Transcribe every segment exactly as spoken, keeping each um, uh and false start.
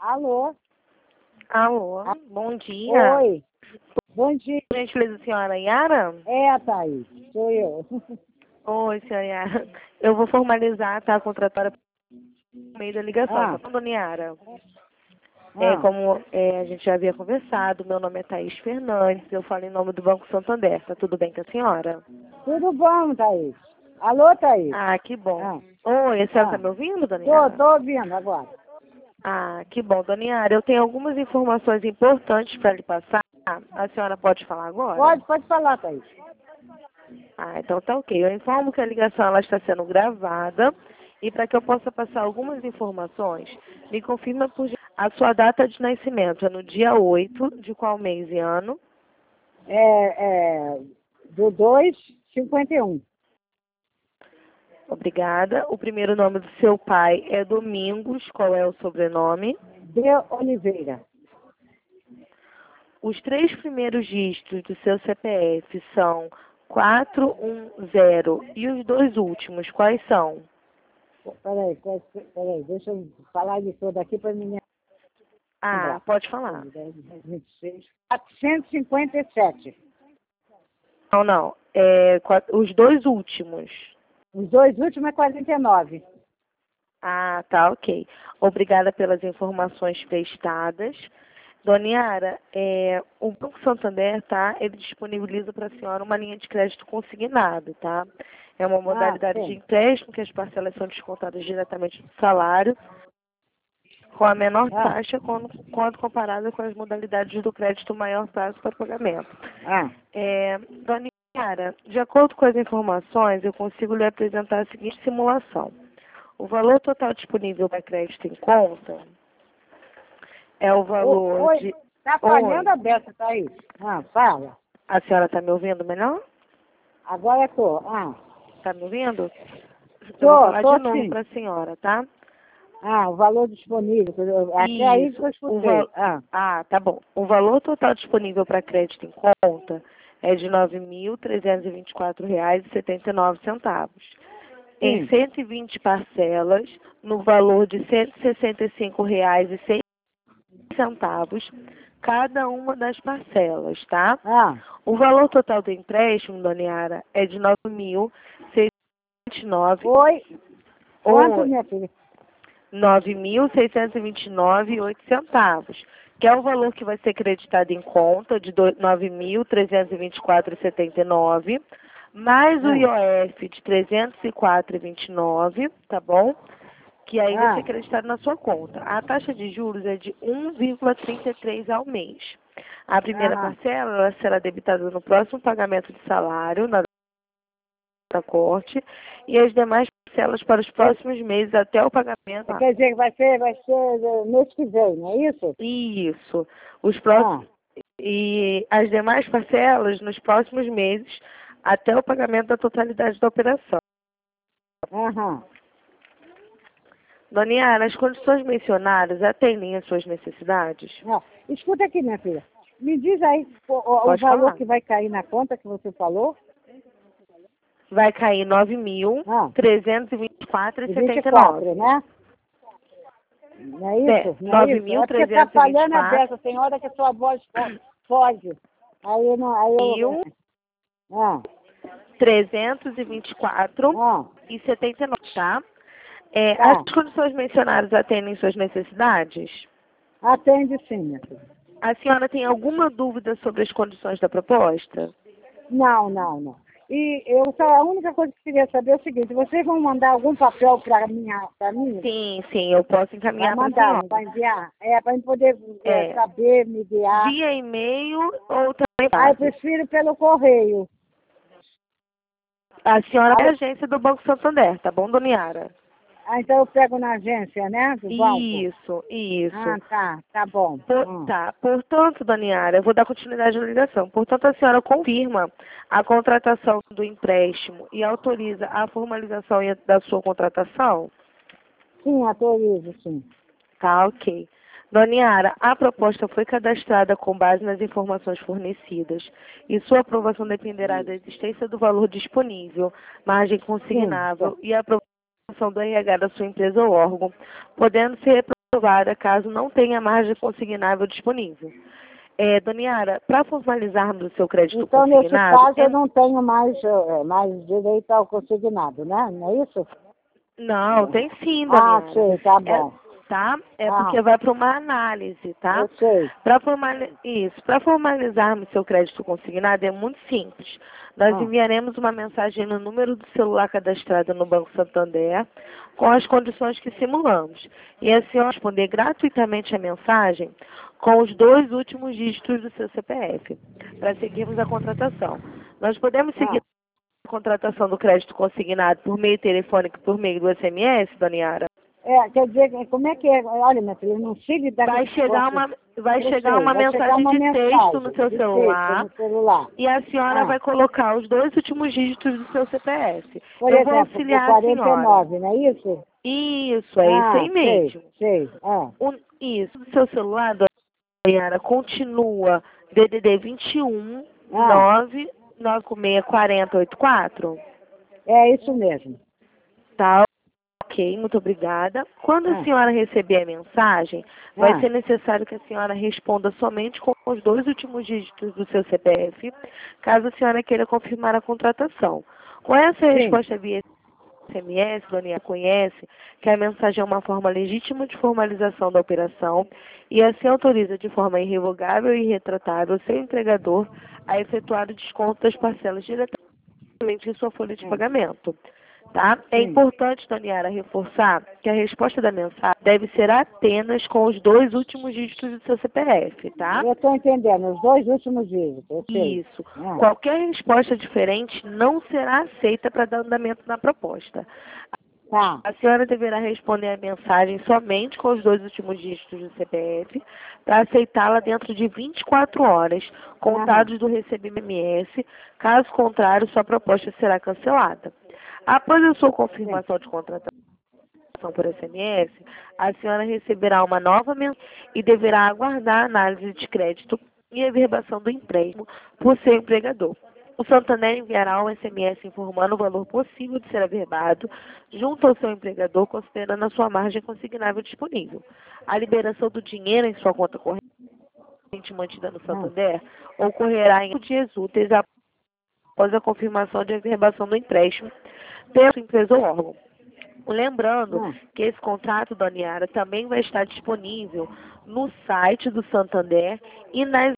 Alô? Alô, Ah, bom dia. Oi, bom dia. Por gentileza, senhora Yara? É, Thaís, sou eu. Oi, senhora Yara. Eu vou formalizar, tá, a contratora por meio da ligação, Ah, tá bom, dona Yara? É, ah, como é, a gente já havia conversado, meu nome é Thaís Fernandes, eu falo em nome do Banco Santander, tá tudo bem com a senhora? tudo bom, Thaís? Alô, Thaís? Ah, que bom. Ah, Oi, a senhora tá ah, me ouvindo, dona tô, Yara? tô ouvindo agora. Ah, que bom, dona Yara. Eu tenho algumas informações importantes para lhe passar. A senhora pode falar agora? Pode, pode falar, Thaís. Ah, então tá ok. Eu informo que a ligação ela está sendo gravada e para que eu possa passar algumas informações, me confirma por gentileza, a sua data de nascimento. É no dia oito de qual mês e ano? É, é, do dois, cinquenta e um. Obrigada. O primeiro nome do seu pai é Domingos. Qual é o sobrenome? De Oliveira. Os três primeiros dígitos do seu C P F são quatro um zero e os dois últimos, quais são? Peraí, peraí, peraí, deixa eu falar de tudo aqui para me Ah, lembrar. pode falar. vinte e seis. quatrocentos e cinquenta e sete. Não, não. É, qua- os dois últimos. Os dois últimos é quarenta e nove. Ah, tá, ok. Obrigada pelas informações prestadas. Dona Yara, é, o Banco Santander, tá, ele disponibiliza para a senhora uma linha de crédito consignado, tá? É uma Ah, modalidade de sim. empréstimo que as parcelas são descontadas diretamente do salário, com a menor Ah, taxa quando, quando comparada com as modalidades do crédito maior prazo para pagamento. ah. É, Dona Yara, de acordo com as informações, eu consigo lhe apresentar a seguinte simulação. O valor total disponível para crédito em conta é o O- valor Oi, de... tá falhando Oi, a beça, Thaís. Ah, fala. a senhora está me ouvindo melhor? Agora tô. Ah, Está me ouvindo? Eu vou tô, falar de tô novo sim. para a senhora, tá? Ah, o valor disponível. Até aí que Isso. eu O escutei. val... Ah, Ah, tá bom. O valor total disponível para crédito em conta é de nove mil trezentos e vinte e quatro reais e setenta e nove centavos. Em sim. cento e vinte parcelas, no valor de cento e sessenta e cinco reais e seis centavos, cada uma das parcelas, tá? Ah, O valor total do empréstimo, dona Yara, é de nove mil seiscentos e vinte e nove oi. Quanto, ou minha filha? nove mil seiscentos e vinte e nove e oito centavos, que é o valor que vai ser creditado em conta de nove mil trezentos e vinte e quatro reais e setenta e nove, mais o Ah, I O F de trezentos e quatro reais e vinte e nove, tá bom? Que aí vai ser ah, creditado na sua conta. A taxa de juros é de um vírgula trinta e três ao mês. A primeira aham. parcela ela será debitada no próximo pagamento de salário, na da corte, e as demais parcelas para os Quer, próximos meses até o pagamento. Ah, quer dizer que vai ser, vai ser eh, mês que vem, não é isso? isso. Os Ah, próximos e as demais parcelas nos próximos meses até o pagamento da totalidade da operação. aham. Dona Yara, as condições mencionadas atendem às suas necessidades? Não. Escuta aqui, minha filha. Me diz aí o, o- o Pode valor falar. que vai cair na conta que você falou. Vai cair nove mil Ah, trezentos e vinte e quatro de reais e vinte e setenta e quatro, nove. né? Não é É, isso? Não é nove isso? mil É porque tá trezentos e vinte e falhando a quatro beça. Tem hora que a sua voz fo- foge. Aí eu não. Aí eu. mil Ah, trezentos e vinte e quatro ah, e setenta e nove, tá? É, as tá. condições mencionadas atendem suas necessidades? Atende sim, minha filha. A senhora tem alguma dúvida sobre as condições da proposta? Não, não, não. E eu só, a única coisa que eu queria saber é o seguinte, vocês vão mandar algum papel para minha, para mim? Sim, sim, eu posso Vai encaminhar para a mandar, não senhora. vai enviar? É, para eu poder é, É, saber, me guiar. via e-mail ou também Ah, eu lápis. prefiro pelo correio. A senhora é Alô? agência do Banco Santander, tá bom, dona Yara? Ah, então eu pego na agência, né, do banco? Isso, isso. Ah, tá, tá bom. Por- Hum. tá, portanto, dona Yara, eu vou dar continuidade na ligação. Portanto, a senhora confirma a contratação do empréstimo e autoriza a formalização e- da sua contratação? Sim, autorizo, sim. Tá, ok. Dona Yara, a proposta foi cadastrada com base nas informações fornecidas e sua aprovação dependerá da existência do valor disponível, margem Sim, tá. consignável e a aprovação do R H da sua empresa ou órgão, podendo ser aprovada caso não tenha margem consignável disponível. É, Dona Yara, para formalizarmos o seu crédito Então, nesse consignado... caso, é... eu não tenho mais, eh, mais direito ao consignado, né? Não é isso? Não, tem sim, Dona Ah, Yara. sei, tá É, bom. tá? É Ah, porque vai para uma análise, tá? eu sei. Para formali... Isso, para formalizarmos seu crédito consignado é muito simples. Nós Ah, enviaremos uma mensagem no número do celular cadastrado no Banco Santander com as condições que simulamos. E a senhora responder gratuitamente a mensagem com os dois últimos dígitos do seu C P F, para seguirmos a contratação. Nós podemos seguir ah. a contratação do crédito consignado por meio telefônico e por meio do S M S, Dona Yara? É, quer dizer, como é que é? Olha, minha filha, não siga da Vai chegar uma, vai Eu chegar sei, uma vai chegar mensagem uma de texto mensagem no seu de texto celular no celular. e a senhora Ah, vai colocar os dois últimos dígitos do seu C P F. por Eu vou exemplo, o auxiliar a quarenta e senhora. nove, não é isso? Isso, é isso Ah, aí sei, mesmo. sei. Ah, O, isso, o seu celular, dona Yara, continua D D D vinte e um ah, nove nove seis quatro zero oito quatro? é isso mesmo. Tá? Ok, muito obrigada. Quando a Ah, senhora receber a mensagem, vai ah, ser necessário que a senhora responda somente com os dois últimos dígitos do seu C P F, caso a senhora queira confirmar a contratação. Com essa sim. resposta via S M S, Dona Yara conhece que a mensagem é uma forma legítima de formalização da operação e assim autoriza de forma irrevogável e irretratável o seu empregador a efetuar o desconto das parcelas diretamente em sua folha de Hum, pagamento. Tá? É sim. importante, Dona Yara, reforçar que a resposta da mensagem deve ser apenas com os dois últimos dígitos do seu C P F, tá? Eu estou entendendo, os dois últimos dígitos, eu sei. Isso. Ah, Qualquer resposta diferente não será aceita para dar andamento na proposta. tá. A senhora deverá responder a mensagem somente com os dois últimos dígitos do C P F para aceitá-la dentro de vinte e quatro horas, Aham, contados do recebimento M S. Caso contrário, sua proposta será cancelada. Após a sua sim. confirmação de contratação por S M S, a senhora receberá uma nova mensagem e deverá aguardar a análise de crédito e a averbação do empréstimo por seu empregador. O Santander enviará um S M S informando o valor possível de ser averbado junto ao seu empregador, considerando a sua margem consignável disponível. A liberação do dinheiro em sua conta corrente mantida no Ah, Santander ocorrerá em dias úteis após a confirmação de averbação do empréstimo pela sua empresa ou órgão. Lembrando ah, que esse contrato, Dona Yara, também vai estar disponível no site do Santander e nas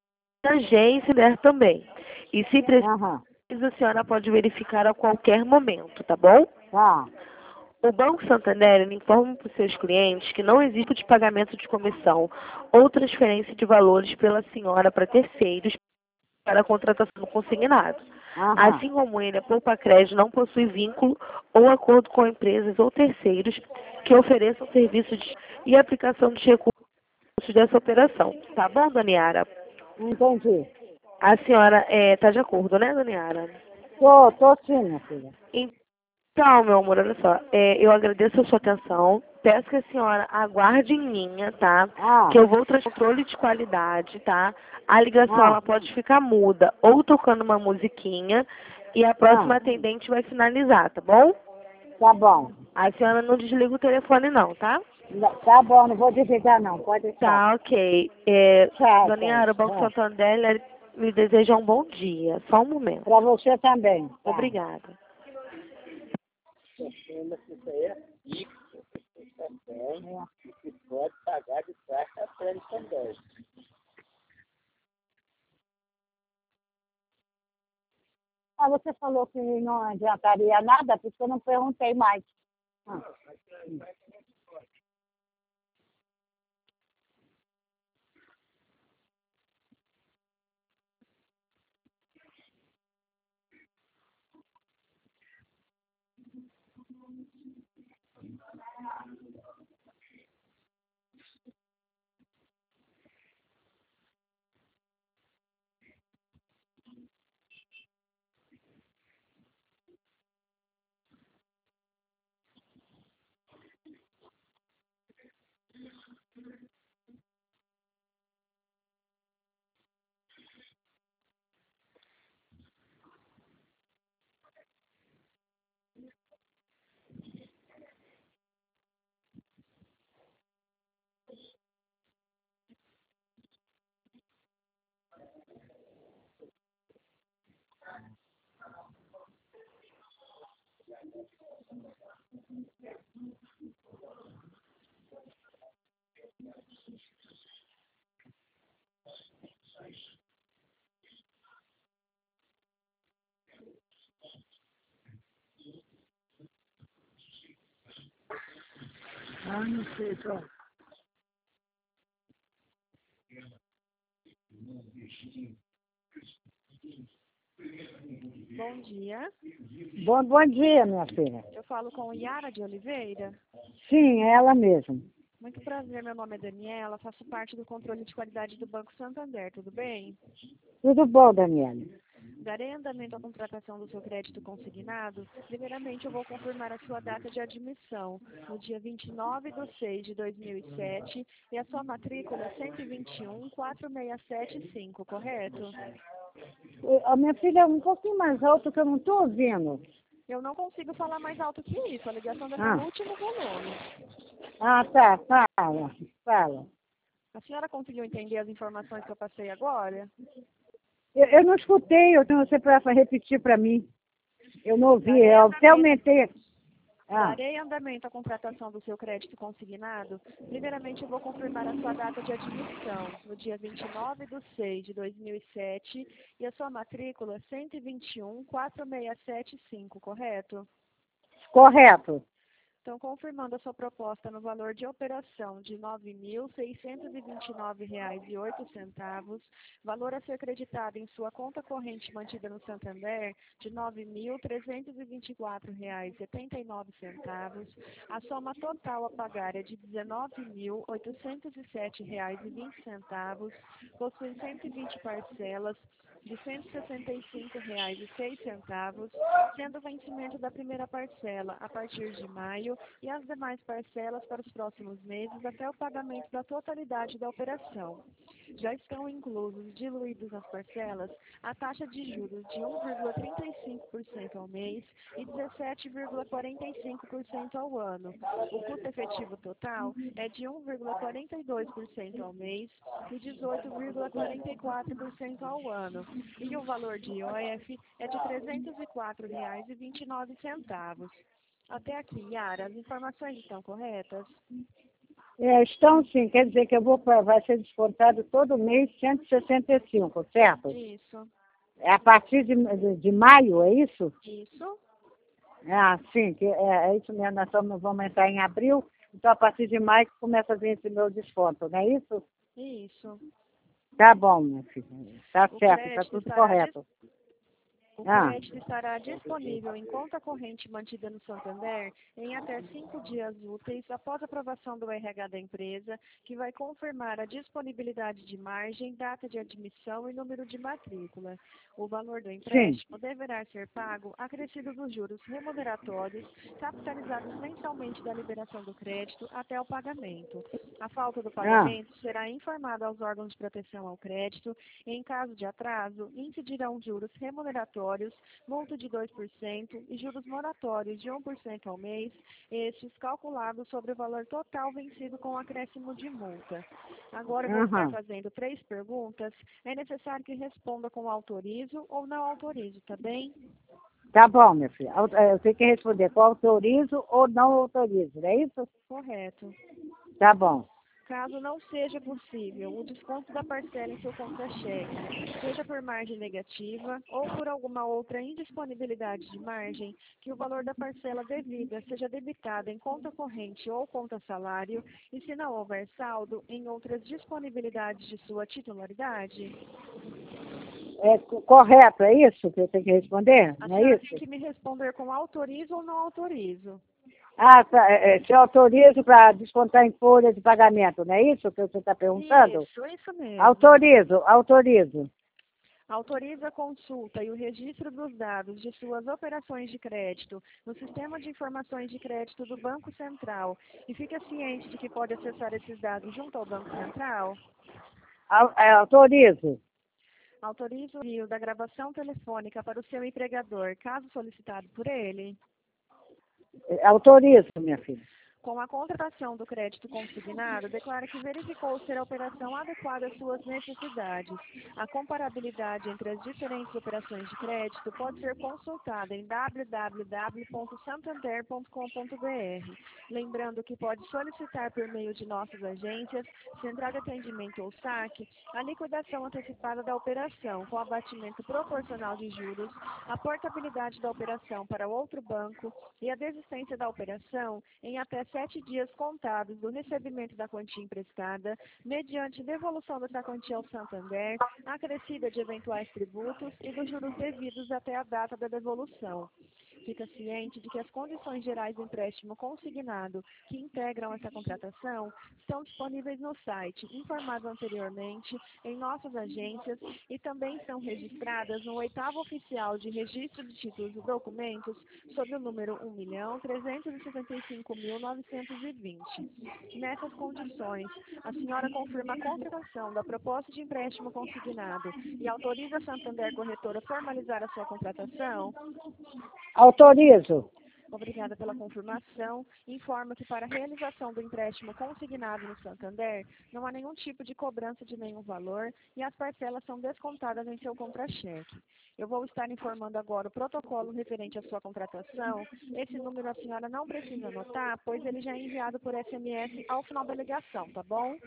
agências também. E se aham, precisa, a senhora pode verificar a qualquer momento, tá bom? tá. O Banco Santander ele informa para os seus clientes que não existe de pagamento de comissão ou transferência de valores pela senhora para terceiros para a contratação do consignado. Aham, Assim como ele, a Poupa Crédito não possui vínculo ou acordo com empresas ou terceiros que ofereçam serviços de, e aplicação de recursos dessa operação. Tá bom, Dona Yara? entendi. A senhora está de acordo, né, Dona Yara? Tô, tô sim, minha filha. Então, meu amor, olha só, é, eu agradeço a sua atenção. Peço que a senhora aguarde em linha, tá? Ah, Que eu vou trazer controle de qualidade, tá? A ligação ah, ela pode ficar muda ou tocando uma musiquinha e a ah, próxima atendente vai finalizar, tá bom? tá bom. A senhora não desliga o telefone não, tá? Não, tá bom, não vou desligar não, pode deixar. Tá, ok. É, Tchau, Dona tchau. Yara, o Banco Ah, Santander ele me deseja um bom dia. Só um momento. pra você também, tá. Obrigada. Ah, você falou que não adiantaria nada, porque eu não perguntei mais. Ah, Ah, não sei, só. Bom dia. Bom, bom dia, minha filha. Eu falo com Yara de Oliveira. Sim, é ela mesma. Muito prazer, meu nome é Daniela, faço parte do controle de qualidade do Banco Santander, tudo bem? Tudo bom, Daniela? Darei andamento à contratação do seu crédito consignado. Primeiramente, eu vou confirmar a sua data de admissão, no dia vinte e nove de seis de dois mil e sete, e a sua matrícula é cento e vinte e um, quatro seis sete cinco, correto? A minha filha é um pouquinho mais alto que eu não estou ouvindo. Eu não consigo falar mais alto que isso, a ligação deve estar Ah. no último volume. Ah, tá, fala, fala. A senhora conseguiu entender as informações que eu passei agora? Eu, eu não escutei, eu tenho você para repetir para mim. Eu não ouvi, Darei eu até andamento. aumentei. Ah, Darei andamento à contratação do seu crédito consignado. Primeiramente, eu vou confirmar a sua data de admissão, no dia vinte e nove de seis de dois mil e sete, e a sua matrícula cento e vinte e um, quatro seis sete cinco, correto? correto. Então, confirmando a sua proposta no valor de operação de nove mil seiscentos e vinte e nove reais e oito centavos, valor a ser creditado em sua conta corrente mantida no Santander de nove mil trezentos e vinte e quatro reais e setenta e nove centavos, a soma total a pagar é de dezenove mil oitocentos e sete reais e vinte centavos, possui cento e vinte parcelas de cento e sessenta e cinco reais e seis centavos, sendo o vencimento da primeira parcela a partir de maio e as demais parcelas para os próximos meses até o pagamento da totalidade da operação. Já estão inclusos, diluídos nas parcelas, a taxa de juros de um vírgula trinta e cinco por cento ao mês e dezessete vírgula quarenta e cinco por cento ao ano. O custo efetivo total é de um vírgula quarenta e dois por cento ao mês e dezoito vírgula quarenta e quatro por cento ao ano. E o valor de I O F é de trezentos e quatro reais e vinte e nove centavos. Até aqui, Yara, as informações estão corretas? É, estão sim, quer dizer que eu vou, pra- vai ser descontado todo mês cento e sessenta e cinco, certo? Isso. É a partir de, de, de maio, é isso? Isso. Ah, sim, que é, é isso mesmo, nós estamos, vamos entrar em abril, então a partir de maio que começa a vir esse meu desconto, não é isso? Isso. Tá bom, minha filha, tá O certo, tá crédito tudo estará dis- correto. O Ah, crédito estará disponível em conta corrente mantida no Santander em até cinco dias úteis após a aprovação do R H da empresa, que vai confirmar a disponibilidade de margem, data de admissão e número de matrícula. O valor do sim, empréstimo deverá ser pago acrescido dos juros remuneratórios, capitalizados mensalmente da liberação do crédito até o pagamento. A falta do ah, pagamento será informada aos órgãos de proteção ao crédito. Em caso de atraso, incidirão juros remuneratórios, multa de dois por cento e juros moratórios de um por cento ao mês, estes calculados sobre o valor total vencido com acréscimo de multa. Agora eu vou estar aham. fazendo três perguntas. É necessário que responda com autorizo ou não autorizo, tá bem? Tá bom, minha filha. Au- eh, Eu tenho que responder com autorizo ou não autorizo, não é isso? Correto. Tá bom. Caso não seja possível o desconto da parcela em seu contra-cheque, seja por margem negativa ou por alguma outra indisponibilidade de margem, que o valor da parcela devida seja debitado em conta corrente ou conta salário, e se não houver saldo, em outras disponibilidades de sua titularidade? É co- correto, é isso que eu tenho que responder? A Não é senhora tem isso? que me responder com autorizo ou não autorizo. Ah, tá, é, é, se eu autorizo para descontar em folha de pagamento, não é isso que você está perguntando? Isso, isso mesmo. Autorizo, autorizo. Autoriza a consulta e o registro dos dados de suas operações de crédito no Sistema de Informações de Crédito do Banco Central e fica ciente de que pode acessar esses dados junto ao Banco Central? Au- é, autorizo. Autoriza o envio da gravação telefônica para o seu empregador, caso solicitado por ele? É, autorizo, minha filha. Com a contratação do crédito consignado, declara que verificou ser a operação adequada às suas necessidades. A comparabilidade entre as diferentes operações de crédito pode ser consultada em w w w ponto santander ponto com ponto b r. Lembrando que pode solicitar por meio de nossas agências, central de atendimento ou saque, a liquidação antecipada da operação, com abatimento proporcional de juros, a portabilidade da operação para outro banco e a desistência da operação em até sete dias contados do recebimento da quantia emprestada, mediante devolução dessa quantia ao Santander, acrescida de eventuais tributos e dos juros devidos até a data da devolução. Fica ciente de que as condições gerais do empréstimo consignado que integram essa contratação estão disponíveis no site, informado anteriormente, em nossas agências e também são registradas no oitavo oficial de registro de títulos e documentos sob o número um milhão trezentos e sessenta e cinco mil novecentos e vinte. Nessas condições, a senhora confirma a contratação da proposta de empréstimo consignado e autoriza a Santander Corretora a formalizar a sua contratação? Autorizo. Obrigada pela confirmação. Informa que para a realização do empréstimo consignado no Santander, não há nenhum tipo de cobrança de nenhum valor e as parcelas são descontadas em seu contra-cheque. Eu vou estar informando agora o protocolo referente à sua contratação. Esse número a senhora não precisa anotar, pois ele já é enviado por S M S ao final da ligação, tá bom?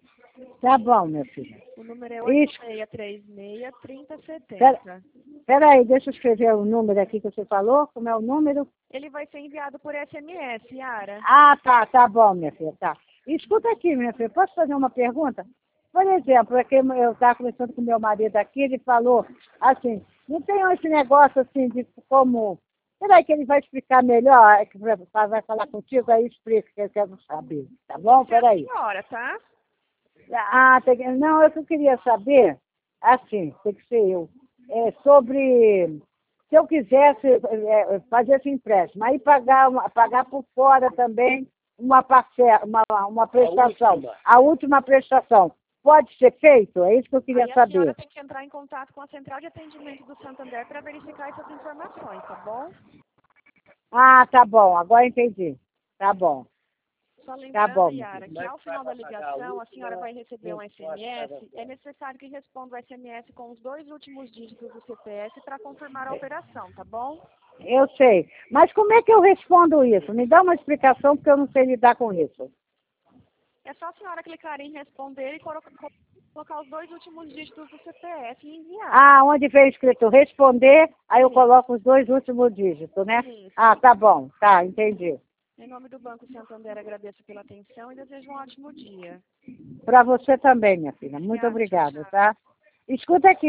Tá bom, minha filha. O número é oito seis três seis, três zero sete zero. Espera aí, deixa eu escrever o número aqui que você falou. Como é o número? Ele vai ser enviado por S M S, Yara. Ah, tá, tá bom, minha filha, tá. Escuta aqui, minha filha, posso fazer uma pergunta? Por exemplo, é que eu estava conversando com meu marido aqui, ele falou assim, não tem esse negócio assim de como... Será que ele vai explicar melhor, que vai falar contigo, aí explica, que eu quero saber, tá bom? Peraí. Senhora, tá? Ah, tem... não, eu que queria saber, assim, tem que ser eu, é, sobre... Se eu quisesse é, fazer esse empréstimo, aí pagar, uma, pagar por fora também uma parcela, uma, uma prestação, a última. a última prestação, pode ser feito? É isso que eu queria aí a saber. A senhora tem que entrar em contato com a central de atendimento do Santander para verificar essas informações, tá bom? Ah, tá bom, agora entendi. Tá bom. Só lembrando, tá bom, Yara, que ao final da ligação a senhora vai receber um S M S, é necessário que responda o S M S com os dois últimos dígitos do C P F para confirmar a operação, tá bom? Eu sei. Mas como é que eu respondo isso? Me dá uma explicação, porque eu não sei lidar com isso. É só a senhora clicar em responder e colocar os dois últimos dígitos do C P F e enviar. Ah, onde vem escrito responder, aí eu coloco os dois últimos dígitos, né? Isso. Ah, tá bom. Tá, entendi. Em nome do Banco Santander, agradeço pela atenção e desejo um ótimo dia. Para você também, minha filha. Muito obrigada, tá? Escuta aqui.